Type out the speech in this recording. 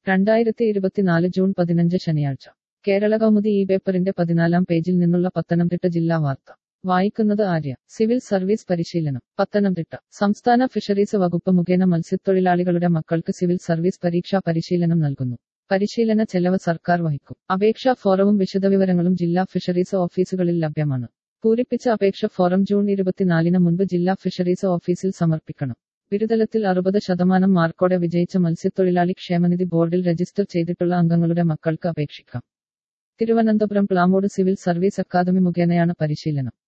2024 June 15 ശനിയാഴ്ച കേരള കൗമുദി ഈ പേപ്പറിന്റെ 14-ാം പേജിൽ നിന്നുള്ള പത്തനംതിട്ട ജില്ലാ വാർത്ത വായിക്കുന്നത് ആര്യ. സിവിൽ സർവീസ് പരിശീലനം. പത്തനംതിട്ട സംസ്ഥാന ഫിഷറീസ് വകുപ്പ് മുഖേന മത്സ്യത്തൊഴിലാളികളുടെ മക്കൾക്ക് സിവിൽ സർവീസ് പരീക്ഷാ പരിശീലനം നൽകുന്നു. പരിശീലന ചെലവ് സർക്കാർ വഹിക്കും. അപേക്ഷാ ഫോറവും വിശദവിവരങ്ങളും ജില്ലാ ഫിഷറീസ് ഓഫീസുകളിൽ ലഭ്യമാണ്. പൂരിപ്പിച്ച അപേക്ഷ ഫോറം ജൂൺ 24-ന് മുൻപ് ജില്ലാ ഫിഷറീസ് ഓഫീസിൽ സമർപ്പിക്കണം. ബിരുദതലത്തിൽ 60% മാർക്കോടെ വിജയിച്ച മത്സ്യത്തൊഴിലാളി ക്ഷേമനിധി ബോർഡിൽ രജിസ്റ്റർ ചെയ്തിട്ടുള്ള അംഗങ്ങളുടെ മക്കൾക്ക് അപേക്ഷിക്കാം. Thiruvananthapuram Plamoodu civil service academy മുഖേനയാണ് പരിശീലനം.